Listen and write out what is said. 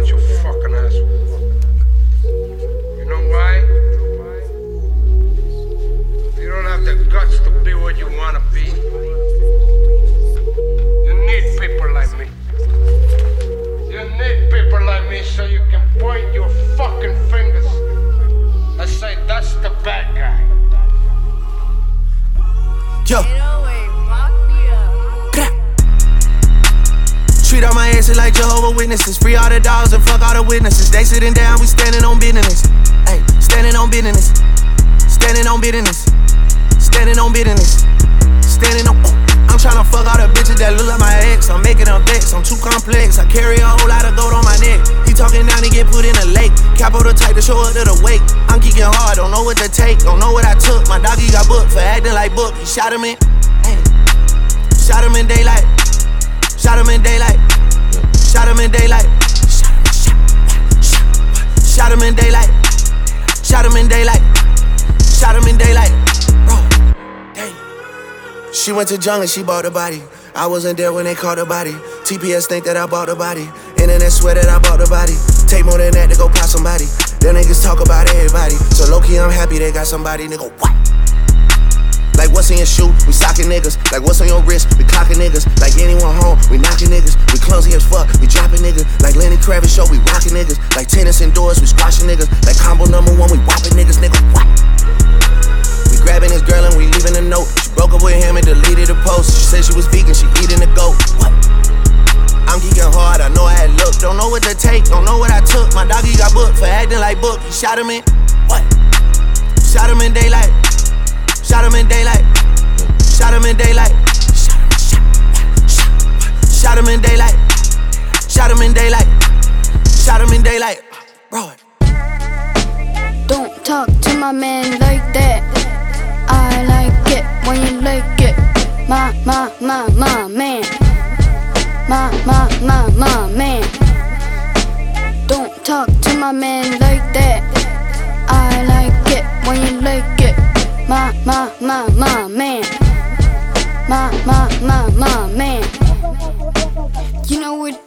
want, you fucking asshole. You know why? You don't have the guts to be what you wanna be. You need people like me. You need people like me so you can point your fucking fingers and say, that's the bad guy. Yo. Treat all my exes like Jehovah's Witnesses. Free all the dogs and fuck all the witnesses. They sitting down, we standing on business. Ay, standing on business. Standing on business. Standing on business. Standing on. I'm tryna fuck all the bitches that look like my ex. I'm making them vex, I'm too complex. I carry a whole lot of gold on my neck. He talking down, he get put in a lake. Capo the type to show up to the wake. I'm geeking hard, don't know what to take, don't know what I took. My doggy got booked for acting like Book. He shot him in, ay. Shot him in daylight. Shot him in daylight. Shot him in daylight. Shot him in daylight. Shot him in daylight. Shot him in daylight. Bro, daylight. She went to jungle, she bought the body. I wasn't there when they caught the body. TPS think that I bought the body. Internet swear that I bought the body. Take more than that to go pop somebody. Them niggas talk about everybody. So low-key I'm happy they got somebody. Nigga, what? Like what's in your shoe, we socking niggas. Like what's on your wrist, we clocking niggas. Like anyone home, we knocking niggas. We clumsy as fuck, we dropping niggas. Like Lenny Kravitz show, we rocking niggas. Like tennis indoors, we squashing niggas. Like combo number one, we whopping niggas, nigga, what? We grabbing this girl and we leaving a note. She broke up with him and deleted the post. She said she was vegan, she eating the goat. What? I'm geeking hard, I know I had look. Don't know what to take, don't know what I took. My doggy got booked for acting like Book. He shot him in, what? Shot him in daylight. Shot him in daylight. Shot him in daylight. Shot him in daylight. Shot him in daylight. Shot him in daylight. Bro. Don't talk to my man like that. I like it when you like it. My man. My man. Don't talk to my man like that. I like it when you like it. My man. My man. You know what